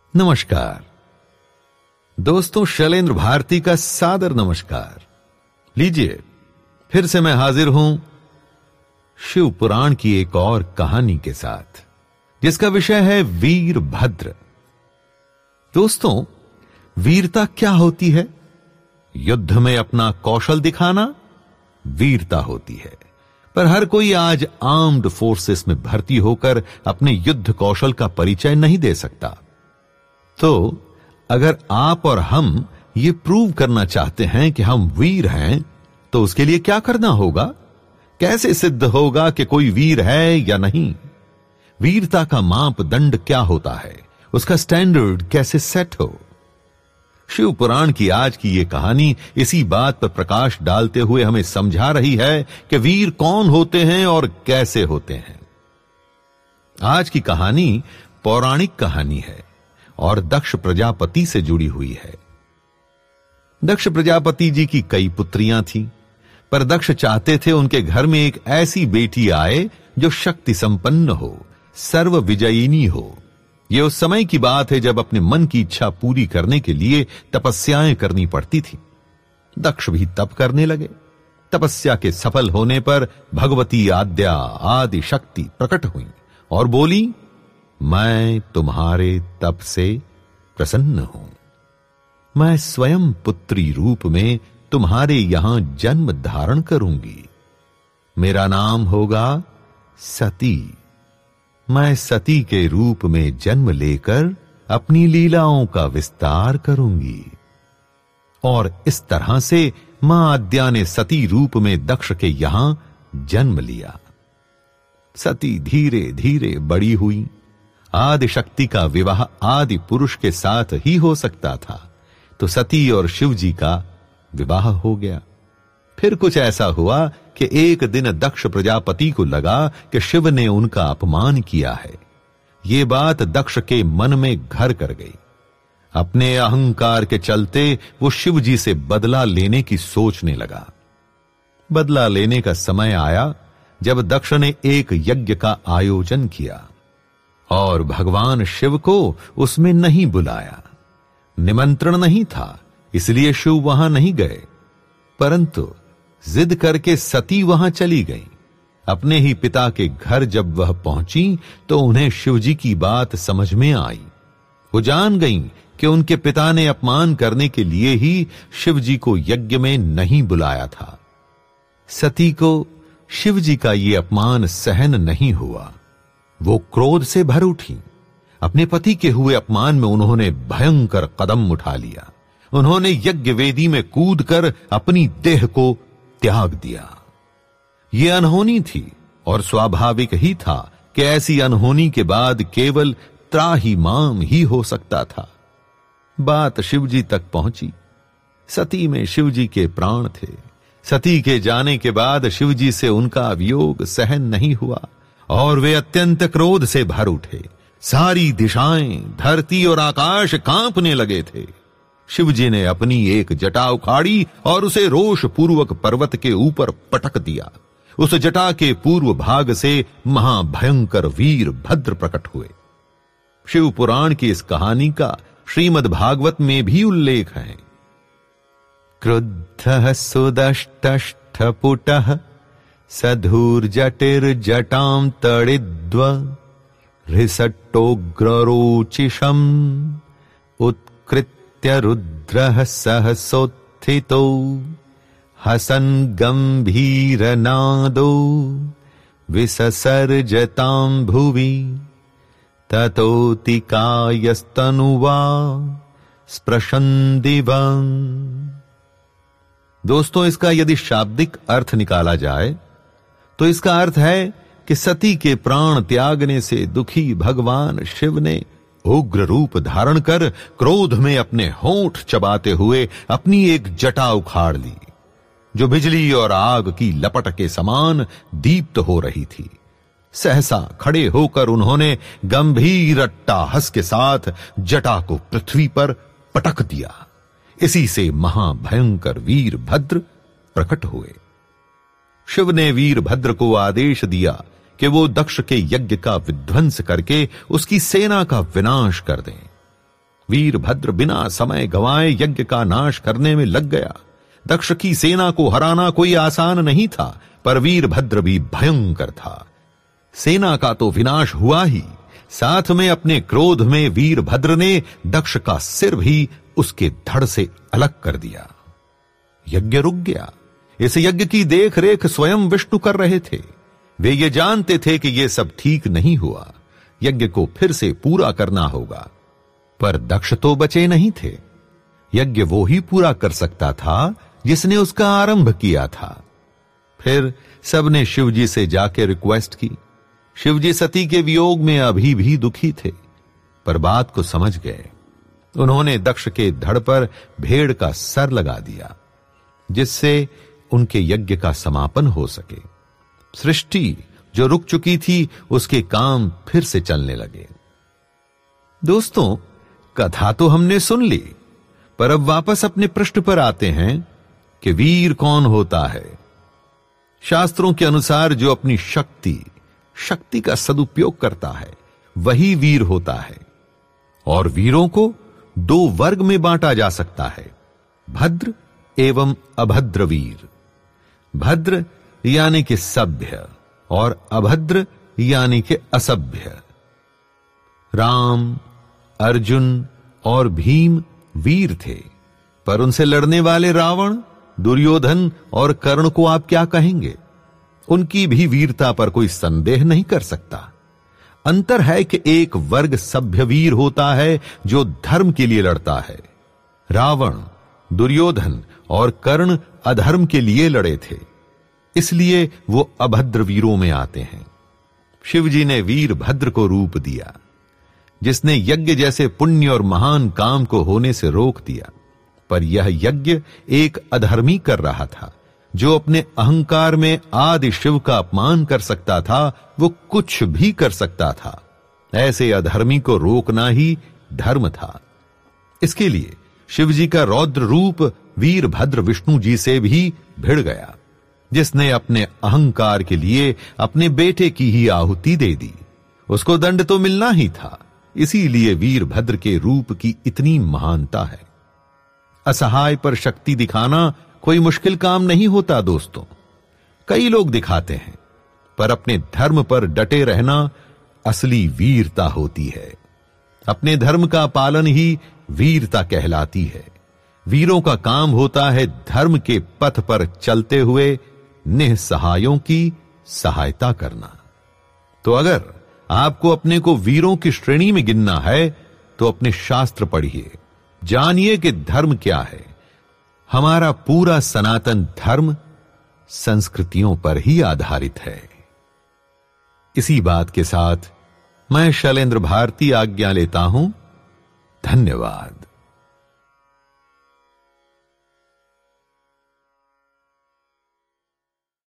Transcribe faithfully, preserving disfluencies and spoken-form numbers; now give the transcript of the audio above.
नमस्कार दोस्तों, शैलेंद्र भारती का सादर नमस्कार। लीजिए, फिर से मैं हाजिर हूं शिव पुराण की एक और कहानी के साथ, जिसका विषय है वीरभद्र। दोस्तों, वीरता क्या होती है? युद्ध में अपना कौशल दिखाना वीरता होती है। पर हर कोई आज आर्म्ड फोर्सेस में भर्ती होकर अपने युद्ध कौशल का परिचय नहीं दे सकता। तो अगर आप और हम ये प्रूव करना चाहते हैं कि हम वीर हैं, तो उसके लिए क्या करना होगा? कैसे सिद्ध होगा कि कोई वीर है या नहीं? वीरता का मापदंड क्या होता है? उसका स्टैंडर्ड कैसे सेट हो? शिव पुराण की आज की यह कहानी इसी बात पर प्रकाश डालते हुए हमें समझा रही है कि वीर कौन होते हैं और कैसे होते हैं। आज की कहानी पौराणिक कहानी है और दक्ष प्रजापति से जुड़ी हुई है। दक्ष प्रजापति जी की कई पुत्रियां थीं, पर दक्ष चाहते थे उनके घर में एक ऐसी बेटी आए जो शक्ति संपन्न हो, सर्व विजयिनी हो। यह उस समय की बात है जब अपने मन की इच्छा पूरी करने के लिए तपस्याएं करनी पड़ती थी। दक्ष भी तप करने लगे। तपस्या के सफल होने पर भगवती आद्या आदि शक्ति प्रकट हुई और बोली, मैं तुम्हारे तप से प्रसन्न हूं। मैं स्वयं पुत्री रूप में तुम्हारे यहां जन्म धारण करूंगी। मेरा नाम होगा सती। मैं सती के रूप में जन्म लेकर अपनी लीलाओं का विस्तार करूंगी। और इस तरह से मां आद्या ने सती रूप में दक्ष के यहां जन्म लिया। सती धीरे धीरे बड़ी हुई। आदि शक्ति का विवाह आदि पुरुष के साथ ही हो सकता था, तो सती और शिव जी का विवाह हो गया। फिर कुछ ऐसा हुआ कि एक दिन दक्ष प्रजापति को लगा कि शिव ने उनका अपमान किया है। ये बात दक्ष के मन में घर कर गई। अपने अहंकार के चलते वो शिव जी से बदला लेने की सोचने लगा। बदला लेने का समय आया जब दक्ष ने एक यज्ञ का आयोजन किया और भगवान शिव को उसमें नहीं बुलाया। निमंत्रण नहीं था, इसलिए शिव वहां नहीं गए, परंतु जिद करके सती वहां चली गई। अपने ही पिता के घर जब वह पहुंची तो उन्हें शिवजी की बात समझ में आई। वो जान गईं कि उनके पिता ने अपमान करने के लिए ही शिवजी को यज्ञ में नहीं बुलाया था। सती को शिवजी का ये अपमान सहन नहीं हुआ। वो क्रोध से भर उठी। अपने पति के हुए अपमान में उन्होंने भयंकर कदम उठा लिया। उन्होंने यज्ञ वेदी में कूदकर अपनी देह को त्याग दिया। यह अनहोनी थी और स्वाभाविक ही था कि ऐसी अनहोनी के बाद केवल त्राहिमाम ही हो सकता था। बात शिवजी तक पहुंची। सती में शिवजी के प्राण थे। सती के जाने के बाद शिवजी से उनका वियोग सहन नहीं हुआ और वे अत्यंत क्रोध से भर उठे। सारी दिशाएं, धरती और आकाश कांपने लगे थे। शिवजी ने अपनी एक जटा उखाड़ी और उसे रोष पूर्वक पर्वत के ऊपर पटक दिया। उस जटा के पूर्व भाग से महाभयंकर वीर भद्र प्रकट हुए। शिव पुराण की इस कहानी का श्रीमद् भागवत में भी उल्लेख है। क्रुद्धः सुदष्टष्टपुटः सधूर्जटिर्जटां तडिद्व हृषट्टोग्ररोचिषम् उत्कृत्य रुद्रः सहसोत्थितो हसन् गम्भीरनादो विससर्जतां भुवि ततोतिकायस्तनुवा स्पृशन् दिवम्। दोस्तों, इसका यदि शाब्दिक अर्थ निकाला जाए तो इसका अर्थ है कि सती के प्राण त्यागने से दुखी भगवान शिव ने उग्र रूप धारण कर क्रोध में अपने होंठ चबाते हुए अपनी एक जटा उखाड़ ली, जो बिजली और आग की लपट के समान दीप्त हो रही थी। सहसा खड़े होकर उन्होंने गंभीर अट्टहास के साथ जटा को पृथ्वी पर पटक दिया। इसी से महाभयंकर वीरभद्र प्रकट हुए। शिव ने वीरभद्र को आदेश दिया कि वो दक्ष के यज्ञ का विध्वंस करके उसकी सेना का विनाश कर दें। वीरभद्र बिना समय गंवाए यज्ञ का नाश करने में लग गया। दक्ष की सेना को हराना कोई आसान नहीं था, पर वीरभद्र भी भयंकर था। सेना का तो विनाश हुआ ही, साथ में अपने क्रोध में वीरभद्र ने दक्ष का सिर भी उसके धड़ से अलग कर दिया। यज्ञ रुक गया। इस यज्ञ की देख रेख स्वयं विष्णु कर रहे थे। वे ये जानते थे कि यह सब ठीक नहीं हुआ, यज्ञ को फिर से पूरा करना होगा। पर दक्ष तो बचे नहीं थे। यज्ञ वो ही पूरा कर सकता था जिसने उसका आरंभ किया था। फिर सबने शिवजी से जाके रिक्वेस्ट की। शिवजी सती के वियोग में अभी भी दुखी थे, पर बात को समझ गए। उन्होंने दक्ष के धड़ पर भेड़ का सर लगा दिया, जिससे उनके यज्ञ का समापन हो सके। सृष्टि जो रुक चुकी थी, उसके काम फिर से चलने लगे। दोस्तों, कथा तो हमने सुन ली, पर अब वापस अपने पृष्ठ पर आते हैं कि वीर कौन होता है। शास्त्रों के अनुसार जो अपनी शक्ति शक्ति का सदुपयोग करता है, वही वीर होता है। और वीरों को दो वर्ग में बांटा जा सकता है, भद्र एवं अभद्र वीर। भद्र यानी कि सभ्य और अभद्र यानी कि असभ्य। राम, अर्जुन और भीम वीर थे, पर उनसे लड़ने वाले रावण, दुर्योधन और कर्ण को आप क्या कहेंगे? उनकी भी वीरता पर कोई संदेह नहीं कर सकता। अंतर है कि एक वर्ग सभ्य वीर होता है जो धर्म के लिए लड़ता है। रावण, दुर्योधन और कर्ण अधर्म के लिए लड़े थे, इसलिए वो अभद्र वीरों में आते हैं। शिवजी ने वीरभद्र को रूप दिया, जिसने यज्ञ जैसे पुण्य और महान काम को होने से रोक दिया। पर यह यज्ञ एक अधर्मी कर रहा था, जो अपने अहंकार में आदि शिव का अपमान कर सकता था। वो कुछ भी कर सकता था। ऐसे अधर्मी को रोकना ही धर्म था। इसके लिए शिवजी का रौद्र रूप वीरभद्र विष्णु जी से भी भिड़ गया, जिसने अपने अहंकार के लिए अपने बेटे की ही आहुति दे दी। उसको दंड तो मिलना ही था, इसीलिए वीरभद्र के रूप की इतनी महानता है। असहाय पर शक्ति दिखाना कोई मुश्किल काम नहीं होता दोस्तों। कई लोग दिखाते हैं, पर अपने धर्म पर डटे रहना असली वीरता होती है। अपने धर्म का पालन ही वीरता कहलाती है। वीरों का काम होता है धर्म के पथ पर चलते हुए निःसहायों की सहायता करना। तो अगर आपको अपने को वीरों की श्रेणी में गिनना है, तो अपने शास्त्र पढ़िए, जानिए कि धर्म क्या है। हमारा पूरा सनातन धर्म संस्कृतियों पर ही आधारित है। इसी बात के साथ मैं शैलेंद्र भारती आज्ञा लेता हूं। धन्यवाद।